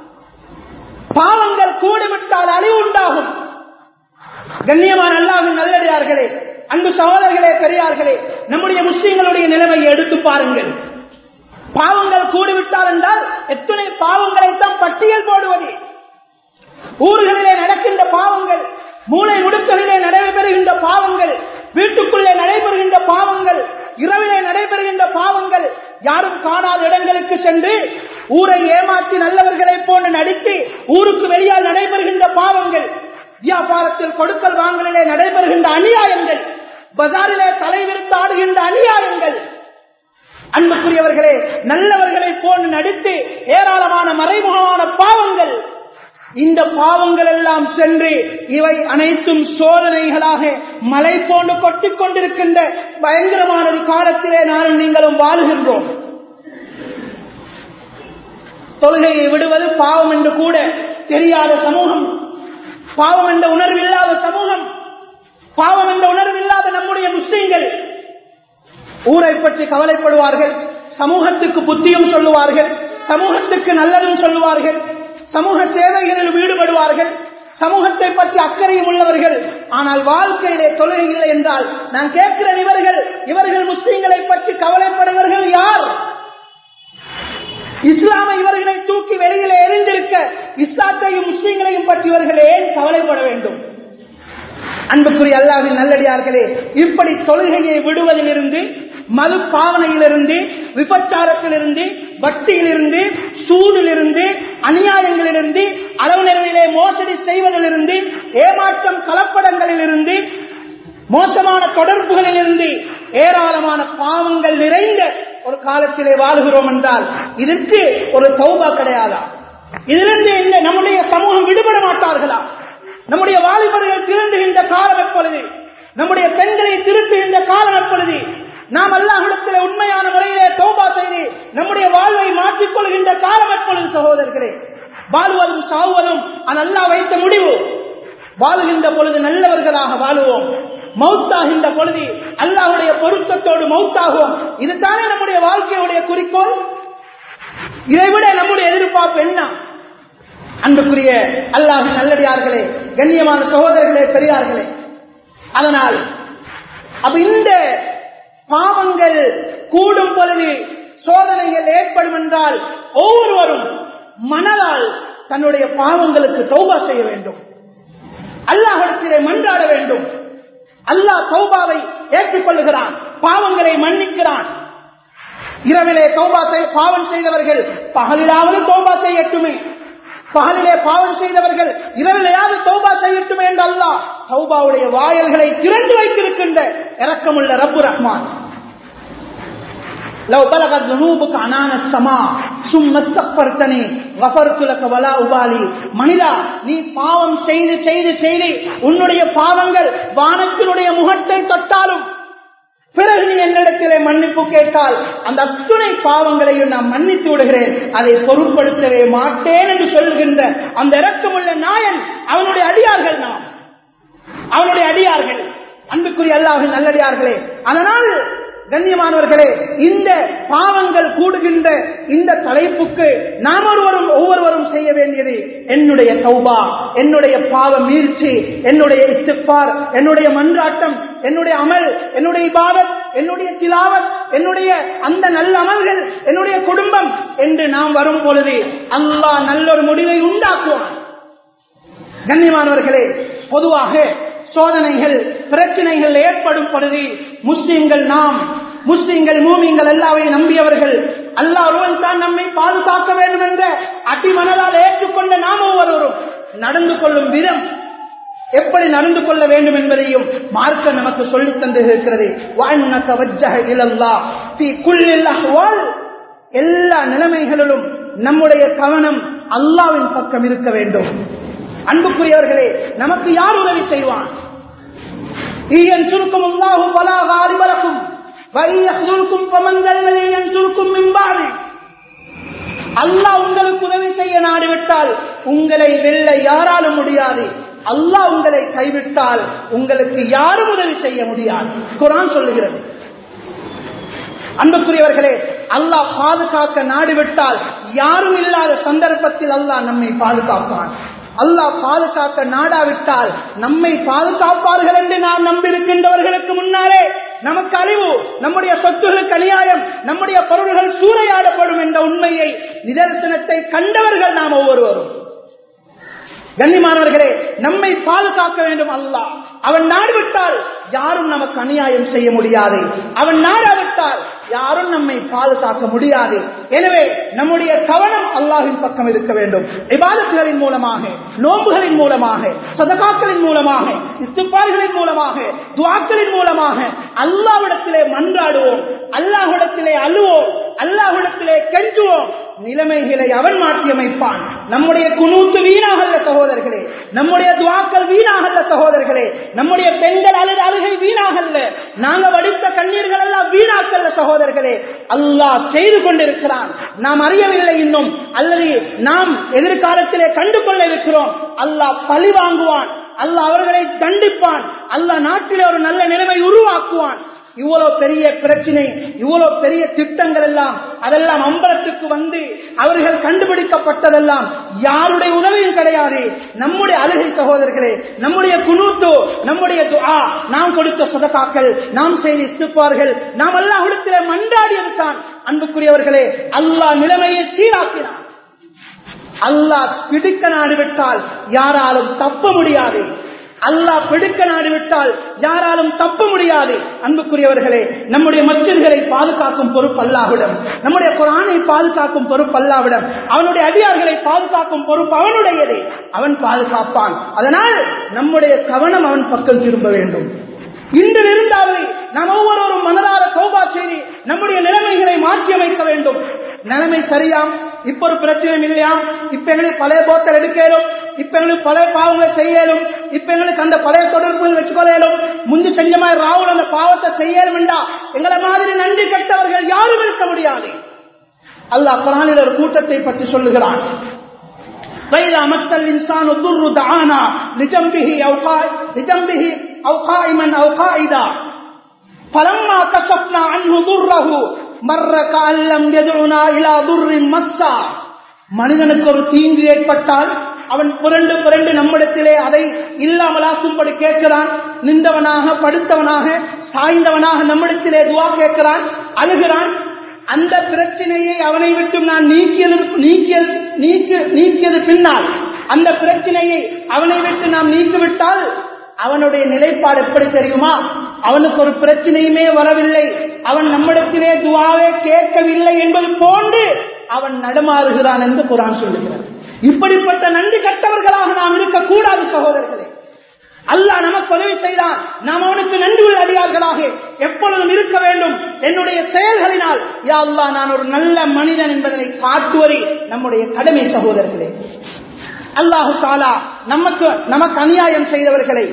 பாவங்கள் கூடிவிட்டால் அழிவு உண்டாகும். கண்ணியமான அல்லாஹ்வின் நல்லடியார்களே, அன்பு சகோதரர்களே, பெரியார்களே, நம்முடைய முஸ்லிம்களுடைய நிலைமையை எடுத்து பாருங்கள். பாவங்கள் கூடிவிட்டால் என்றால் எத்தனை பாவங்களை தான் பட்டியல் போடுவது. ஊர்களிலே நடக்கின்ற பாவங்கள், மூளை முடுக்களிலே நடைபெறுகின்ற பாவங்கள், வீட்டுக்குள்ளே நடைபெறுகின்ற பாவங்கள், இரவிலே நடைபெறுகின்ற பாவங்கள், யாரும் காணாத இடங்களுக்கு சென்று ஊரை ஏமாற்றி நல்லவர்களை போன்று நடித்து ஊருக்கு வெளியால் நடைபெறுகின்ற பாவங்கள், வியாபாரத்தில் கொடுக்கல் வாங்கலிலே நடைபெறுகின்ற அநியாயங்கள், பஜாரிலே தலைவிரித்து ஆடுகின்ற அநியாயங்கள். அன்புக்குரியவர்களே, நல்லவர்களை போன்று நடித்து ஏராளமான மறைமுகமான பாவங்கள். இந்த பாவங்கள் எல்லாம் சென்று இவை அனைத்தும் சோதனைகளாக மலை போன்று கொட்டிக் கொண்டிருக்கின்ற பயங்கரமான ஒரு காலத்திலே நானும் நீங்களும் வாழுகின்றோம். தொழுகையை விடுவது பாவம் என்று கூட தெரியாத சமூகம், பாவம் என்ற உணர்வு இல்லாத சமூகம், பாவம் என்ற உணர்வு இல்லாத நம்முடைய முஸ்லிம்கள் ஊரை பற்றி கவலைப்படுவார்கள், சமூகத்துக்கு புத்தியும் சொல்லுவார்கள், சமூகத்துக்கு நல்லதும் சொல்லுவார்கள், சமூக சேவைகளில் ஈடுபடுவார்கள், சமூகத்தை பற்றி அக்கறையும் உள்ளவர்கள். ஆனால் வாழ்க்கையிலே தொழுகை இல்லை என்றால் நான் கேட்கிறேன், இவர்கள் இவர்கள் முஸ்லிம்களை பற்றி கவலைப்படுவர்கள் யார்? இஸ்லாமை இவர்களை தூக்கி வெளியிலே எரிந்திருக்க இஸ்லாத்தையும் முஸ்லிம்களையும் பற்றி இவர்கள் ஏன் கவலைப்பட வேண்டும்? அன்புக்குரிய அல்லாஹ்வின் நல்லடியார்களே, இப்படி தொழுகையை விடுவதிலிருந்து, மது பாவனையிலிருந்து, விபச்சாரத்திலிருந்து, வட்டியிலிருந்து, சூடிலிருந்து, அநியாயங்களிலிருந்து, அளவு நிறைவிலே மோசடி செய்வதிலிருந்து, ஏமாற்றம் கலப்படங்களிலிருந்து, மோசமான தொடர்புகளிலிருந்து, ஏராளமான பாவங்கள் நிறைந்த ஒரு காலத்திலே வாழ்கிறோம் என்றால் இதற்கு ஒரு தௌபா கிடையாதா? இதிலிருந்து இந்த நம்முடைய சமூகம் விடுபட மாட்டார்களா? நம்முடைய வாலிபர்கள் திருந்துகின்ற காலம் எப்பொழுது? நம்முடைய பெண்களை திருத்துகின்ற காலம் எப்பொழுது? நாம் அல்லாஹ்விடத்திலே உண்மையான முறையிலே தௌபா செய்து நம்முடைய வாழ்வை மாற்றிக் கொள்கின்ற காலம் எப்பொழுது? சகோதரர்களே, வாழ்வதும் சாவுவதும் அல்லாஹ் வைத்த முடிவு. வாழுகின்ற பொழுது நல்லவர்களாக வாழுவோம், மௌத்தாகின்ற பொழுது அல்லாஹ்வுடைய பொருத்தத்தோடு மௌத்தாகுவோம். இதுதானே நம்முடைய வாழ்க்கையுடைய குறிக்கோள். இதைவிட நம்முடைய எதிர்பார்ப்பு என்ன? அன்புக்குரிய அல்லாஹ்வின் நல்லடியார்களே, கண்ணியமான சகோதரர்களே, பெரியார்களே, அதனால் அப்ப இந்த பாவங்கள் கூடும் பொழுது சோதனைகள் ஏற்படும் என்றால் ஒவ்வொருவரும் மனதால் தன்னுடைய பாவங்களுக்கு தௌபா செய்ய வேண்டும், அல்லாஹ்விடத்திலே மன்றாட வேண்டும். அல்லாஹ் தௌபாவை ஏற்றுக்கொள்ளுகிறான், பாவங்களை மன்னிக்கிறான். இரவிலே தௌபா செய்ய பாவம் செய்தவர்கள் பகலிலாவது தௌபா செய்யட்டுமே, பகலிலே பாவம் செய்தவர்கள் இரவிலையாவது தௌபா செய்யட்டுமே என்று அல்லாஹ் தௌபாவுடைய வாயல்களை திறந்து வைத்திருக்கின்ற இரக்கமுள்ள ரப்பு ரஹ்மான். லவ் பலகத் ذنوبك عنان السماء ثم استغفرتني غفرت لك ولا ابالي. மனிதா, நீ பாவம் செய்து செய்து செய்து உன்னுடைய பாவங்கள் வானத்தினுடைய முகத்தை தொட்டாலும் பிறகு நீ என்னிடத்திலே மன்னிப்பு கேட்டால் அந்த அத்துணை பாவங்களையும் நான் மன்னித்து விடுகிறேன், அதை பொருட்படுத்தவே மாட்டேன் என்று சொல்லுகின்ற அந்த இரக்கமுள்ள நாயன் அவனுடைய அடியார்கள். நாம் அவனுடைய அடியார்கள். அன்புக்குரிய அல்லாஹ்வின் நல்லடியார்களே, அதனால் கண்ணியமானவர்களே, இந்த பாவங்கள் கூடுகின்ற இந்த தலைப்புக்கு நாம் ஒருவரும் ஒவ்வொருவரும் செய்ய வேண்டியது என்னுடைய தௌபா, என்னுடைய பாவ மீழ்ச்சி, என்னுடைய இஸ்திக்பார், என்னுடைய மன்றாட்டம், என்னுடைய அமல், என்னுடைய இபாதத், என்னுடைய திலாவத், என்னுடைய அந்த நல்ல அமல்கள், என்னுடைய குடும்பம் என்று நாம் வரும் பொழுது அல்லாஹ் நல்லொரு முடிவை உண்டாக்குவான். கண்ணியமானவர்களே, பொதுவாக சோதனைகள் பிரச்சனைகள் ஏற்படும் பொழுது முஸ்லிம்கள் நாம் முஸ்லிம்கள் மூமின்கள் அல்லாஹ்வை நம்பியவர்கள், அல்லாஹ் ஒருவன் தான் நம்மை பாதுகாக்க வேண்டும் என்ற அடிமனதால் ஏற்றுக்கொண்ட நாம் ஒவ்வொருவரும் நடந்து கொள்ளும் விதம், எப்படி நடந்து கொள்ள வேண்டும் என்பதையும் மார்க்கம் நமக்கு சொல்லித் தந்திருக்கிறது. எல்லா நிலைமைகளிலும் நம்முடைய கவனம் அல்லாஹ்வின் பக்கம் இருக்க வேண்டும். அன்புக்குரியவர்களே, நமக்கு யார் உதவி செய்வான்? அல்லாஹ் உங்களுக்கு உதவி செய்ய நாடிவிட்டால் உங்களை வெல்ல யாராலும் முடியாது. அல்லாஹ் உங்களை கைவிட்டால் உங்களுக்கு யாரும் உதவி செய்ய முடியாது. குர்ஆன் சொல்லுகிறது. அன்புக்குரியவர்களே, அல்லாஹ் பாதுகாக்க நாடிவிட்டால் யாரும் இல்லாத சந்தர்ப்பத்தில் அல்லாஹ் நம்மை பாதுகாப்பான். அல்லாஹ் பாதுகாக்க நாடாவிட்டால் நம்மை பாதுகாப்பார்கள் என்று நாம் நம்பியிருக்கின்றவர்களுக்கு முன்னாலே நமக்கு அழிவு, நம்முடைய சொத்துகளுக்கு அநியாயம், நம்முடைய பொருள்கள் சூறையாடப்படும் என்ற உண்மையை நிதர்சனத்தை கண்டவர்கள் நாம் ஒவ்வொருவரும். கண்ணியமானவர்களே, நம்மை பாதுகாக்க வேண்டும் அல்லாஹ். அவன் நாடிவிட்டால் யாரும் நமக்கு அநியாயம் செய்ய முடியாது. அவன் நாடாவிட்டால் யாரும் நம்மை பாதுகாக்க முடியாது. எனவே நம்முடைய கவனம் அல்லாஹ்வின் பக்கம் இருக்க வேண்டும். இபாதத்துகளின் மூலமாக, நோன்புகளின் மூலமாக, சதகாக்களின் மூலமாக, இஸ்திக்பார்களின் மூலமாக, துஆக்களின் மூலமாக அல்லாஹ்விடத்திலே மன்றாடுவோம், அல்லாஹ்விடத்திலே அழுவோம், அல்லாஹ்விடத்திலே கெஞ்சுவோம். நிலைமைகளை அவன் மாற்றி அமைப்பான். நம்முடைய குனூத்து வீணாகல்ல சகோதரர்களே, நம்முடைய துஆக்கள் வீணாகல்ல சகோதரர்களே, நம்முடைய பெண்கள் அழுத அழுகை வீணாகல்ல, நாங்க வடித்த கண்ணீர்கள் எல்லாம் வீணாக்கல்ல சகோதரர்களே. அல்லாஹ் செய்து கொண்டிருக்கிறான், நாம் அறியவில்லை இன்னும், அல்லது நாம் எதிர்காலத்திலே கண்டு கொள்ள இருக்கிறோம். அல்லாஹ் பழி வாங்குவான், அல்லாஹ் அவர்களை தண்டிப்பான், அல்லாஹ் நாட்டிலே ஒரு நல்ல நிலைமை உருவாக்குவான். இவ்வளவு பெரிய பிரச்சனை, இவ்வளவு பெரிய திட்டங்கள் எல்லாம் அதெல்லாம் அம்பலத்துக்கு வந்து அவர்கள் கண்டுபிடிக்கப்பட்டதெல்லாம் யாருடைய உதவியும் கிடையாது. நம்முடைய அழுகை சகோதரர்களே, நம்முடைய குனூத்து, நம்முடைய துஆ, நாம் கொடுத்த சதகாக்கள், நாம் செய்த இஸ்திக்பார்கள், நாம் அல்லாஹ்விடத்திலே மன்றாடியதுதான். அன்புக்குரியவர்களே, அல்லாஹ் நிலைமையை சீராக்கினான். அல்லாஹ் பிடிக்க நாடிவிட்டால் யாராலும் தப்ப முடியாது. அல்லாஹ் பிடிக்க நாடிவிட்டால் யாராலும் தப்ப முடியாது. அன்புக்குரியவர்களே, நம்முடைய மஸ்ஜித்களை பாதுகாக்கும் பொறுப்பு அல்லாஹ்விடம், நம்முடைய குர்ஆனை பாதுகாக்கும் பொறுப்பு அல்லாஹ்விடம், அவனுடைய அடியார்களை பாதுகாக்கும் பொறுப்பு அவனுடையது. அவன் பாதுகாப்பான். அதனால் நம்முடைய கவனம் அவன் பக்கம் திரும்ப வேண்டும். இன்று இருந்தாவது நாம் ஒவ்வொருவரும் மனதார தௌபா செய்து நம்முடைய நிலைமைகளை மாற்றி அமைக்க வேண்டும். நிலைமை சரியாம், இப்ப ஒரு பிரச்சனை இல்லையாம், இப்ப எங்களுக்கு பழைய போத்தல் எடுக்கலும், இப்ப எங்களுக்கு பழைய பாவங்களை செய்யலும், இப்ப எங்களுக்கு அந்த பழைய தொடர்புகள் வச்சுக்கொள்ளும், முந்தி செஞ்ச மாதிரி ராகுல் அந்த பாவத்தை செய்யலும் என்றா எங்களை மாதிரி நன்றி கட்டவர்கள் யாரும் இருக்க முடியாது. அல்லாஹ் குர்ஆனில் ஒரு கூட்டத்தை பற்றி சொல்லுகிறான். وَإِذَا مَسَّ الْإِنسَانُ الضُّرُّ دَعَانَا لِجَنبِهِ أَوْ لِجَنبِهِ أَوْ قَائِمًا أَوْ قَاعِدًا فَلَمَّا كَشَفْنَا عَنْهُ ضُرَّهُ مَرَّ كَأَن لَّمْ يَدْعُنَا إِلَى ضُرٍّ مَسَّهُ. மனிதனுக்கு ஒரு தீங்கு ஏற்பட்டால் அவன் புரண்டு புரண்டு நம்மிடத்திலே அதை இல்லாமலாக்கும்படி கேட்கிறான். நின்றவனாக, படுத்தவனாக, சாய்ந்தவனாக நம்மிடத்திலே துஆ கேட்கிறான், அழுகிறான். அந்த பிரச்சனையை அவனை விட்டு நான் நீக்கியது நீக்கியது நீக்கியது பின்னால் அந்த பிரச்சனையை அவனை விட்டு நாம் நீக்கிவிட்டால் அவனுடைய நிலைப்பாடு எப்படி தெரியுமா? அவனுக்கு ஒரு பிரச்சனையுமே வரவில்லை, அவன் நம்மிடத்திலே துஆவே கேட்கவில்லை என்பது போன்று அவன் நடமாறுகிறான் என்று குர்ஆன் சொல்லுகிறது. இப்படிப்பட்ட நன்றி கட்டவர்களாக நாம் இருக்கக்கூடாது சகோதரர்களே. அல்லாஹ் நமக்கு உதவி செய்தான், நாம் அவனுக்கு நன்றி உள்ள அடியார்களாக எப்பொழுதும் இருக்க வேண்டும். என்னுடைய செயல்களினால் யா அல்லாஹ் நான் ஒரு நல்ல மனிதன் என்பதை காட்டுவதே நம்முடைய கடமை சகோதரர்களே. அல்லாஹு தஆலா நமக்கு நமக்கு அநியாயம் செய்தவர்களை,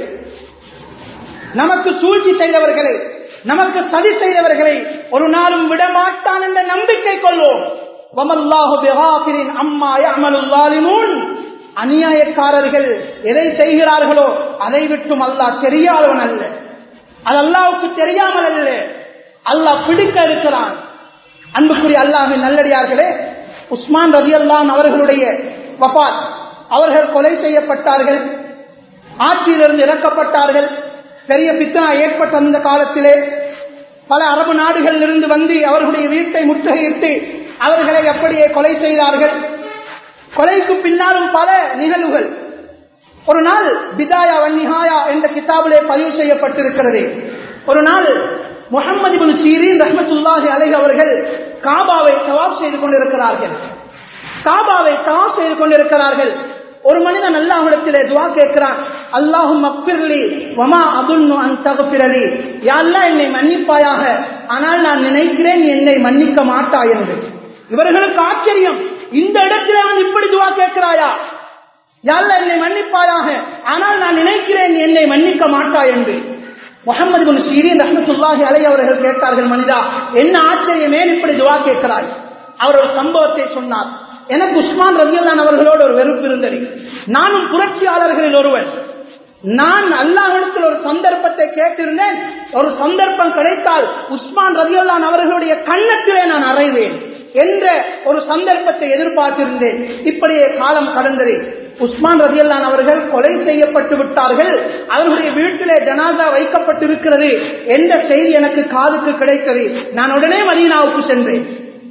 நமக்கு சூழ்ச்சி செய்தவர்களை, நமக்கு சதி செய்தவர்களை ஒரு நாளும் விடமாட்டான் என்ற நம்பிக்கை கொள்வோம். வமல்லாஹு பிகாஃபிரின் அம்மா யஅமலுல் ஸாலிமூன். அநியாயக்காரர்கள் எதை செய்கிறார்களோ அதை விட்டும் அல்லாஹ் தெரியாதவன் அல்ல. அது அல்லாஹ்வுக்கு தெரியாமல் அல்ல, அல்லாஹ் பிடிக்க இருக்கிறான். அன்புக்குரிய அல்லாஹ்வின் நல்லடியார்களே, உஸ்மான் ரலியல்லாஹு அன்ஹு அவர்களுடைய வஃபாத், அவர்கள் கொலை செய்யப்பட்டார்கள், ஆட்சியிலிருந்து இறக்கப்பட்டார்கள். பெரிய பித்னா ஏற்பட்ட அந்த காலத்திலே பல அரபு நாடுகளில் இருந்து வந்து அவர்களுடைய வீட்டை முற்றுகையிட்டு அவர்களை அப்படியே கொலை செய்தார்கள். கொலைக்கு பின்னாலும் பல நிகழ்வுகள். ஒரு நாள் பிதாயா வன் நிஹாயா என்ற கிதாபிலே பதிவு செய்யப்பட்டிருக்கிறது. ஒரு நாள் முஹம்மது இப்னு சீரீன் ரஹ்மத்துல்லாஹி அலைஹி அவர்கள் காபாவை தவாப் செய்து கொண்டிருக்கிறார்கள். காபாவை தவாப் செய்து கொண்டிருக்கிறார்கள். ஒரு மனிதன் அல்லாஹ்விடத்திலே துஆ கேட்கிறான், அல்லாஹும்ம அக்ஃபிர்லி வமா அதுன்னு அன் தக்ஃபிரலி, யா அல்லாஹ் என்னை மன்னிப்பாயாக, ஆனால் நான் நினைக்கிறேன் என்னை மன்னிக்க மாட்டாய் என்று. இவர்களுக்கு ஆச்சரியம், இந்த இடத்திலே வந்து இப்படி துஆ கேட்கிறாயா, யா அல்லாஹ் என்னை மன்னிப்பாயாக, ஆனால் நான் நினைக்கிறேன் என்னை மன்னிக்க மாட்டாய் என்று. முஹம்மது இப்னு சீரீன் ரஹ்மத்துல்லாஹி அலைஹி அவர்கள் கேட்டார்கள், மனிதா என்ன ஆச்சரியம், ஏன் இப்படி துஆ கேட்கிறாய்? அவர் ஒரு சம்பவத்தை சொன்னார். எனக்கு உஸ்மான் ரலியல்லாஹு அன்ஹு அவர்களோடு ஒரு வெறுப்பு இருந்தது. நானும் புரட்சியாளர்களில் ஒருவன். நான் அல்லாஹ்விடத்தில் ஒரு சந்தர்ப்பத்தை கேட்டிருந்தேன். ஒரு சந்தர்ப்பம் கிடைத்தால் உஸ்மான் ரலியல்லாஹு அன்ஹு அவர்களுடைய கன்னத்திலே நான் அறைவேன் என்ற ஒரு சந்தர்ப்பத்தை எதிர்பார்த்திருந்தேன். இப்படியே காலம் கடந்தது. உஸ்மான் ரலியல்லாஹு அன்ஹு அவர்கள் கொலை செய்யப்பட்டு விட்டார்கள், அவர்களுடைய வீட்டிலே ஜனாசா வைக்கப்பட்டிருக்கிறது என்ற செய்தி எனக்கு காதுக்கு கிடைத்தது. நான் உடனே மதீனாவுக்கு சென்றேன்.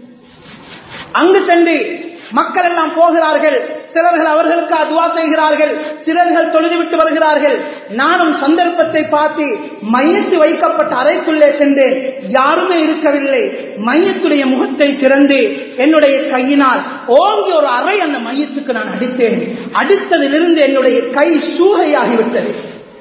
அங்கு சென்று மக்கள் எல்லாம் போகிறார்கள், சிலர்கள் அவர்களுக்கு துஆ செய்கிறார்கள், சிலர்கள் தொழுதுவிட்டு வருகிறார்கள். நானும் சந்தர்ப்பத்தை பார்த்து மையத்து வைக்கப்பட்ட அறைக்குள்ளே சென்றேன். யாருமே இருக்கவில்லை. மையத்துடைய முகத்தை திறந்து என்னுடைய கையினால் ஓங்கி ஒரு அறை அந்த மையத்துக்கு நான் அடித்தேன். அடித்ததிலிருந்து என்னுடைய கை சூகையாகிவிட்டது.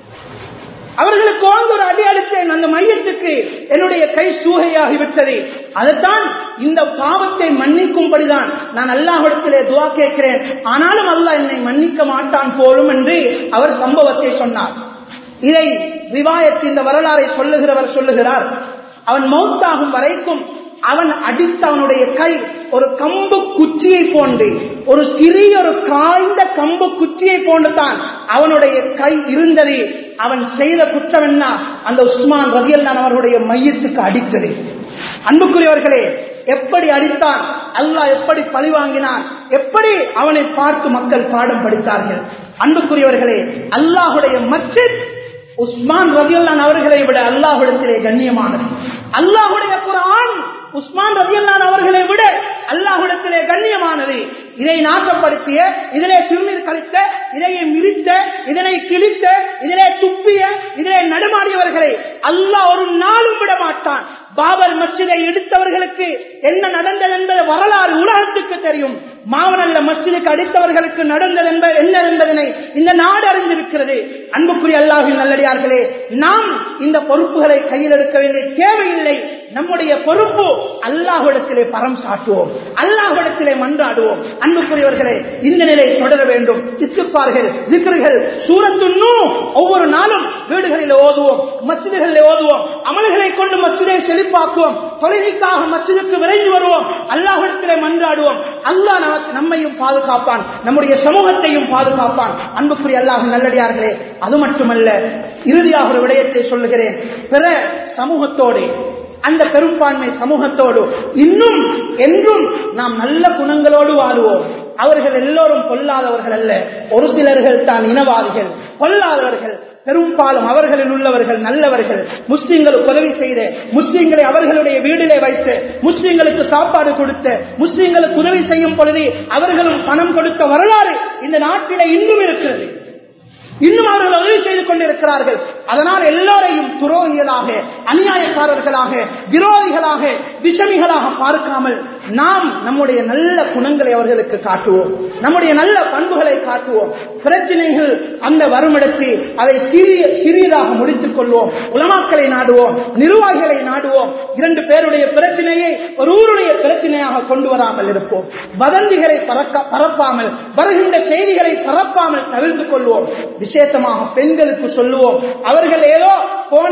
அவர்களுக்கு ஓங்கி ஒரு அடி அடித்தேன், அந்த மையத்துக்கு என்னுடைய கை சூகையாகிவிட்டது. அதுதான் இந்த பாவத்தை மன்னிக்கும்படிதான் நான் அல்லாஹ்விடத்திலே துஆ கேட்கிறேன், ஆனாலும் அல்லாஹ் என்னை மன்னிக்க மாட்டான் போலும் என்று அவர் சம்பவத்தை சொன்னார். இதை ரிவாயத் இந்த வரலாறை சொல்லுகிறவர் சொல்லுகிறார், அவன் மௌத்தாகும் வரைக்கும் அவன் அடித்த அவனுடைய கை ஒரு கம்பு குச்சியை போன்று, ஒரு சிறிய ஒரு காய்ந்த கம்பு குச்சியை போன்று தான் அவனுடைய கை இருந்தது. அவன் செய்த குற்றம் என்ன? அந்த உஸ்மான் ரலியல்லாஹு அன்ஹு அவருடைய மையத்துக்கு அடித்தது. அன்புக்குரியவர்களே, எப்படி அடித்தான், அல்லாஹ் எப்படி பழி வாங்கினான், எப்படி அவனை பார்த்து மக்கள் பாடம் படித்தார்கள். அன்புக்குரியவர்களே, அல்லாஹுடைய மஸ்ஜித் உஸ்மான் ரலியல்லாஹு அன்ஹு அவர்களை விட அல்லாஹ்விடத்திலே கண்ணியமானது. அல்லாஹுடைய குர்ஆன் உஸ்மான் ரலியல்லாஹு அன்ஹு அவர்களை விட அல்லாஹ்விடத்திலே கண்ணியமானது. இதை நாசப்படுத்திய, இதிலே சிறுநீர் கழித்த, இதை மிரித்த, இதனை கிழித்த, இதிலே துப்பிய, இதிலே நடமாடியவர்களை அல்லாஹ் ஒரு நாளும் விட மாட்டான். பாபர் மஸ்ஜிதை இடித்தவர்களுக்கு என்ன நடந்தது என்பது வரலாறு உலகத்துக்கு தெரியும். மாவனல்ல மஸ்ஜிதுக்கு அடித்தவர்களுக்கு நடந்தது என்பது என்ன என்பதனை இந்த நாடு அறிந்திருக்கிறது. அன்புக்குரிய அல்லாஹ்வின் நல்லடியார்களே, நாம் இந்த பொறுப்புகளை கையில் எடுக்க வேண்டிய தேவையில்லை. நம்முடைய பொறுப்பு அல்லாஹ்விடத்திலே பரம் சாட்டுவோம், அல்லாஹ்விடத்திலே மன்றாடுவோம். அன்புக்குரியவர்களே, இந்த நிலை தொடர வேண்டும். இஸ்திக்பார்கள், திக்ர்கள், சூரத்து நூஹ் ஒவ்வொரு நாளும் வீடுகளில் ஓதுவோம், மஸ்ஜிதுகளில் ஓதுவோம். அமல்களை கொண்டு மஸ்ஜிதை செழிப்பாக்குவோம். தொழுகைக்காக மஸ்ஜிதுக்கு விரைந்து வருவோம், அல்லாஹ்விடத்திலே மன்றாடுவோம். அல்லாஹ் நம்மையும் பாதுகாப்பான், நம்முடைய சமூகத்தையும் பாதுகாப்பான். அன்புக்குரிய அல்லாஹ்வின் நல்லடியார்களே, அது மட்டுமல்ல, இறுதியாக ஒரு விடயத்தை சொல்லுகிறேன். பிற சமூகத்தோடு, அந்த பெரும்பான்மை சமூகத்தோடு இன்னும் என்றும் நாம் நல்ல குணங்களோடு வாழுவோம். அவர்கள் எல்லோரும் பொல்லாதவர்கள் அல்ல, ஒரு சிலர்கள் தான் இனவாதிகள், பொல்லாதவர்கள். பெரும்பாலும் அவர்களில் உள்ளவர்கள் நல்லவர்கள். முஸ்லிம்களுக்கு உதவி செய்து, முஸ்லிம்களை அவர்களுடைய வீட்டிலே வைத்து, முஸ்லிம்களுக்கு சாப்பாடு கொடுத்து, முஸ்லிம்களுக்கு உதவி செய்யும் பொழுது அவர்களும் பணம் கொடுத்த வரலாறு இந்த நாட்டிலே இன்னும் இருக்கிறது. இன்னும் அவர்கள் உதவி செய்து கொண்டிருக்கிறார்கள். அதனால் எல்லோரையும் துரோகிகளாக, அநியாயக்காரர்களாக, விரோதிகளாக, விஷமிகளாக பார்க்காமல் நாம் நம்முடைய நல்ல குணங்களை அவர்களுக்கு காட்டுவோம், நம்முடைய நல்ல பண்புகளை காட்டுவோம். பிரச்சனைகள் அந்த வருமிடத்தில் அதை சிறிய சிறியதாக முடித்துக் கொள்வோம். உலமாக்களை நாடுவோம், நிர்வாகிகளை நாடுவோம். இரண்டு பேருடைய பிரச்சனையை ஒரு ஊருடைய பிரச்சனையாக கொண்டு வராமல் இருப்போம். வதந்திகளை பரப்பாமல், வருகின்ற செய்திகளை பரப்பாமல் தவிர்த்து கொள்வோம். விசேஷமாக பெண்களுக்கு சொல்லுவோம், அவர்கள் ஏதோ போனை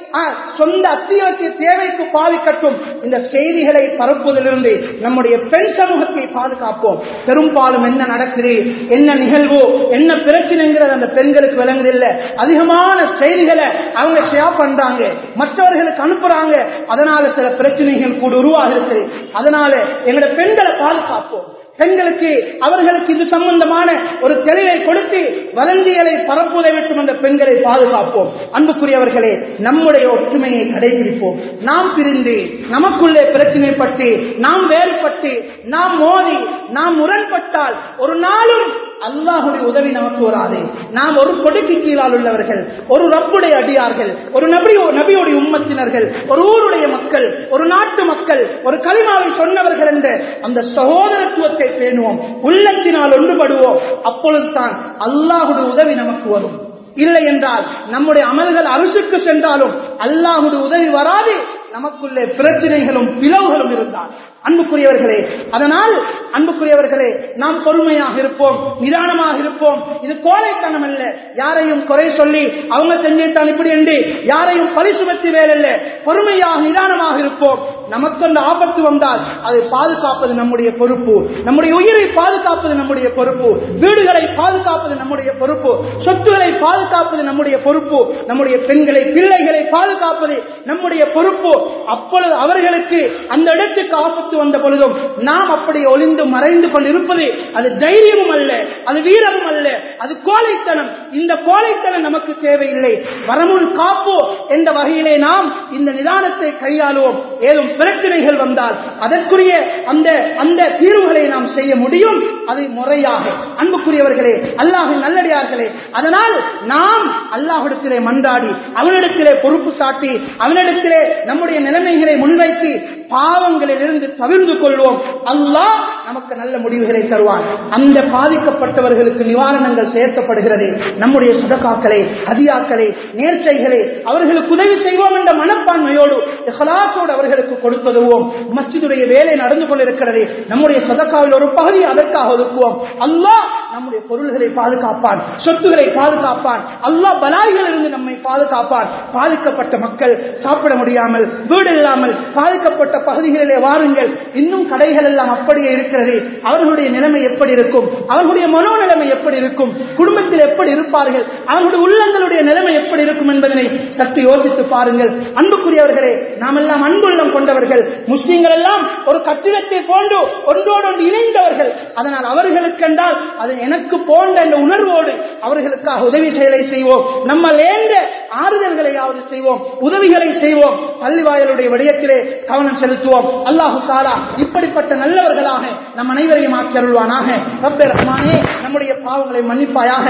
சொந்த அத்தியாவசிய தேவைக்கு பாவிக்கட்டும். இந்த செய்திகளை பரப்புவதிலிருந்து நம்முடைய பெண் சமூகத்தை பாதுகாப்போம். பெரும்பாலும் என்ன நடக்குது, என்ன நிகழ்வோ, என்ன பிரச்சனைங்கிறது அந்த பெண்களுக்கு விளங்குதில்லை. அதிகமான செய்திகளை அவங்க ஷேர் பண்றாங்க, மற்றவர்களுக்கு அனுப்புறாங்க. அதனால சில பிரச்சனைகள் கூட உருவாக இருக்குது. அதனால எங்களுடைய பெண்களை பாதுகாப்போம். பெண்களுக்கு அவர்களுக்கு இது சம்பந்தமான ஒரு தெளிவை கொடுத்து வளர்ந்தியலை பரப்புவதை விட்டு அந்த பெண்களை பாதுகாப்போம். அன்புக்குரியவர்களே, நம்முடைய ஒற்றுமையை கடைபிடிப்போம். நாம் பிரிந்து நமக்குள்ளே பிரச்சனைப்பட்டு நாம் வேறுபட்டு நாம் மோதி நாம் முரண்பட்டால் ஒரு நாளும் அல்லாஹுடைய உதவி நமக்கு வராது. நாம் ஒரு கொடிக்கு கீழால் உள்ளவர்கள், ஒரு ரப்புடைய அடியார்கள், ஒரு நபி நபியுடைய உம்மத்தினர்கள், ஒரு ஊருடைய மக்கள், ஒரு நாட்டு மக்கள், ஒரு கலிமாவை சொன்னவர்கள் என்ற அந்த சகோதரத்துவத்தை பேணுவோம். உள்ளத்தினால் ஒன்றுபடுவோம். அப்பொழுதுதான் அல்லாஹுடைய உதவி நமக்கு வரும். இல்லை என்றால் நம்முடைய அமல்கள் அரிசுக்கு சென்றாலும் அல்லாஹுடைய உதவி வராது. நமக்குள்ளே பிரச்சனைகளும் பிளவுகளும் இருந்தால் அன்புக்குரியவர்களே, அதனால் அன்புக்குரியவர்களே, நாம் பொறுமையாக இருப்போம், நிதானமாக இருப்போம். இது கோழைத்தனம் அல்ல. யாரையும் குறை சொல்லி அவங்க செஞ்சுத்தான் இப்படி என்று யாரையும் பழி சுமத்தி வேலையில்ல. பொறுமையாக நிதானமாக இருப்போம். நமக்கு அந்த ஆபத்து வந்தால் அதை பாதுகாப்பது நம்முடைய பொறுப்பு. நம்முடைய உயிரை பாதுகாப்பது நம்முடைய பொறுப்பு. வீடுகளை பாதுகாப்பது நம்முடைய பொறுப்பு. சொத்துக்களை பாதுகாப்பது நம்முடைய பொறுப்பு. நம்முடைய பெண்களை பிள்ளைகளை பாதுகாப்பது நம்முடைய பொறுப்பு. அப்பொழுது அவர்களுக்கு அந்த இடத்துக்கு ஆபத்து வந்த பொழுதும் நாம் அப்படி ஒளிந்து மறைந்து கொண்டிருப்பது அது தைரியமும் அல்ல, அது வீரமும் அல்ல, அது கோழைத்தனம். இந்த கோழைத்தனம் நமக்கு தேவையில்லை. வரமுள் காப்போ என்ற வகையிலே நாம் இந்த நிதானத்தை கையாளுவோம். ஏதும் பிரச்சனைகள் வந்தால் அதற்குரிய அந்த அந்த தீர்வுகளை நாம் செய்ய முடியும், அதை முறையாக. அன்புக்குரியவர்களே, அல்லாஹ்வின் நல்லடியார்களே, அதனால் நாம் அல்லாஹ்விடத்திலே மன்றாடி அவனிடத்திலே பொறுப்பு சாட்டி அவனிடத்திலே நம்முடைய நிலைமைகளை முன்வைத்து பாவங்களில் இருந்து தவிர்த்து கொள்வோம். அல்லாஹ் நமக்கு நல்ல முடிவுகளை தருவான். அந்த பாதிக்கப்பட்டவர்களுக்கு நிவாரணங்கள் சேர்க்கப்படுகிறது. நம்முடைய சதகாக்களை, ஹதியாக்களை, நேர்ச்சைகளை அவர்களுக்கு உதவி செய்வோம் என்ற மனப்பான்மையோடு இஹ்லாஸோடு அவர்களுக்கு கொடுத்துடுவோம். மஸ்ஜிதுடைய வேலை நடந்து கொண்டிருக்கிறது, நம்முடைய சதகாவில் ஒரு பகுதி அதற்காக ஒதுக்குவோம். அல்லாஹ் நம்முடைய பொருள்களை பாதுகாப்பான், சொத்துக்களை பாதுகாப்பான். அல்லாஹ் பலாய்களிலிருந்து நம்மை பாதுகாப்பான். பாதிக்கப்பட்ட மக்கள் சாப்பிட முடியாமல் வீடு இல்லாமல் பாதிக்கப்பட்ட பகுதிகளிலே வாருங்கள். இன்னும் கடைகள் எல்லாம் அப்படியே இருக்கிறது. அவர்களுடைய நிலைமை எப்படி இருக்கும், அவர்களுடைய மனோநிலைமை எப்படி இருக்கும், குடும்பத்தில் எப்படி இருப்பார்கள், அவர்களுடைய உள்ளங்களுடைய நிலைமை எப்படி இருக்கும் என்பதனை சற்று யோசித்து பாருங்கள். அன்புக்குரியவர்களே, நாம் எல்லாம் அன்புள்ளம் கொண்டவர்கள். முஸ்லிம்கள் எல்லாம் ஒரு கட்டிடத்தை போன்று ஒன்றோடு ஒன்று இணைந்தவர்கள். அதனால் அவர்களுக்கென்றால் அது எனக்கு போன்ற என்ற உணர்வோடு அவர்களுக்காக உதவி செயலை செய்வோம். நம்ம ஏந்த ஆறுதல்களையாவது செய்வோம், உதவிகளை செய்வோம். பள்ளிவாயலுடைய விடயத்திலே கவனம் செலுத்துவோம். அல்லாஹு தஆலா இப்படிப்பட்ட நல்லவர்களாக நம் அனைவரையும் ஆக்கியருள்வானாக. ரப்பே ரஹ்மானே, நம்முடைய பாவங்களை மன்னிப்பாயாக.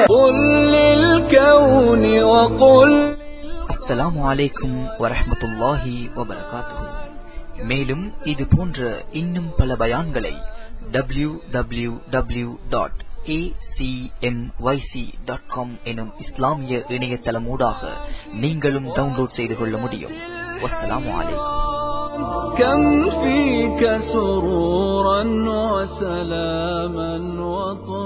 அஸ்ஸலாமு அலைக்கும் வரஹ்மத்துல்லாஹி வபரகாத்துஹு. மேலும் இது போன்ற இன்னும் பல பயான்களை W W W dot A C M Y C dot com எனும் இஸ்லாமிய இணையதளமூடாக நீங்களும் டவுன்லோட் செய்து கொள்ள முடியும். வஸ்ஸலாமு அலைக்கும். كم فيك سرورا وسلاما وطهورا